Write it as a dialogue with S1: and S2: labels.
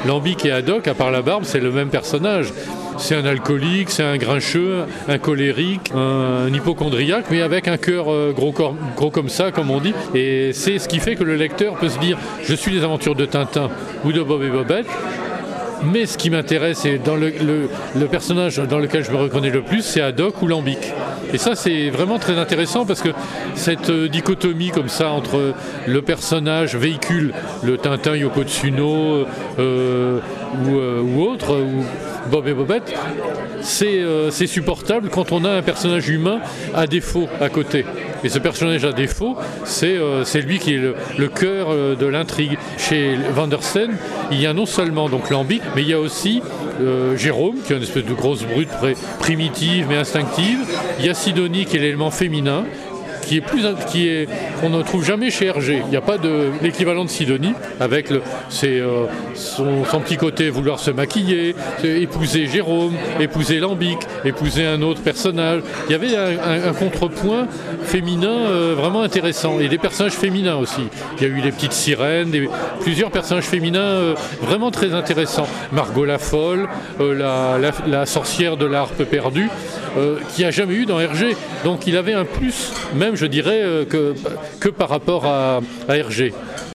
S1: Lambic et Haddock, à part la barbe, c'est le même personnage. C'est un alcoolique, c'est un grincheux, un colérique, un hypochondriaque, mais avec un cœur gros comme ça, comme on dit. Et c'est ce qui fait que le lecteur peut se dire « Je suis les aventures de Tintin ou de Bob et Bobette ». Mais ce qui m'intéresse, et dans le personnage dans lequel je me reconnais le plus, c'est Haddock ou Lambic. Et ça, c'est vraiment très intéressant parce que cette dichotomie comme ça entre le personnage véhicule, le Tintin Yoko Tsuno ou autre, ou Bob et Bobette, c'est supportable quand on a un personnage humain à défaut à côté. Et ce personnage à défaut, c'est lui qui est le cœur de l'intrigue. Chez Vandersen, il y a non seulement donc Lambic, mais il y a aussi Jérôme, qui est une espèce de grosse brute primitive mais instinctive. Il y a Sidonie, qui est l'élément féminin, qu'on ne trouve jamais chez Hergé. Il n'y a pas de l'équivalent de Sidonie, avec son petit côté vouloir se maquiller, épouser Jérôme, épouser Lambic, épouser un autre personnage. Il y avait un contrepoint féminin vraiment intéressant, et des personnages féminins aussi. Il y a eu les petites sirènes, plusieurs personnages féminins vraiment très intéressants. Margot la folle, la sorcière de la harpe perdue, qui a jamais eu dans Hergé. Donc il avait un plus, même je dirais, que par rapport à Hergé.